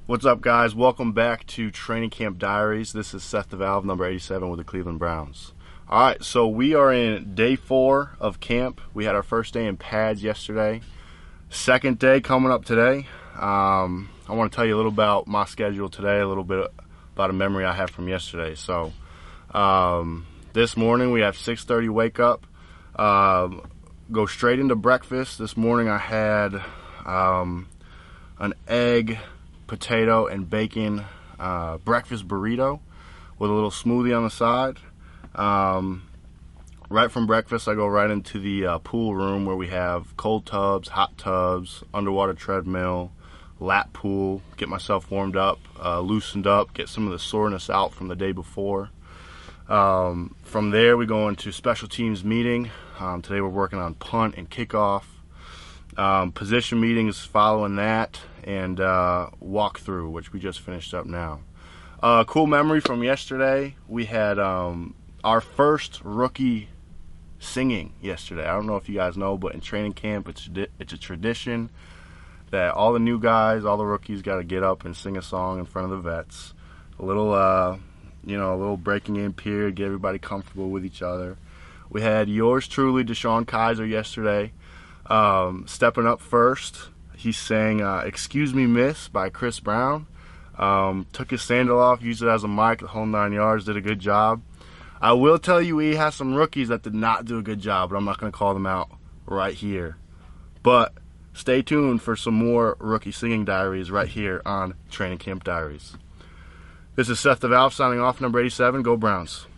What's up, guys? Welcome back to Training Camp Diaries. This is Seth the Valve, number 87 with the Cleveland Browns. All right, so we are in day 4 of camp. We had our first day in pads yesterday. Second day coming up today. I want to tell you a little about my schedule today, a little bit about a memory I have from yesterday. So this morning we have 6:30 wake up. Go straight into breakfast. This morning I had an egg, potato, and bacon breakfast burrito with a little smoothie on the side. Right from breakfast, I go right into the pool room where we have cold tubs, hot tubs, underwater treadmill, lap pool, get myself warmed up, loosened up, get some of the soreness out from the day before. From there, we go into special teams meeting. Today we're working on punt and kickoff. Position meetings following that, and walkthrough, which we just finished up now. Cool memory from yesterday. We had our first rookie singing yesterday. I don't know if you guys know, but in training camp, it's a tradition that all the new guys, all the rookies, got to get up and sing a song in front of the vets. A little, a little breaking in period, get everybody comfortable with each other. We had yours truly, DeShone Kizer, yesterday. Stepping up first, he sang "Excuse Me Miss" by Chris Brown. Took his sandal off, used it as a mic, the whole 9 yards, did a good job. I will tell you, he has some rookies that did not do a good job, but I'm not going to call them out right here. But stay tuned for some more rookie singing diaries right here on Training Camp Diaries. This is Seth the Valve signing off, number 87. Go Browns.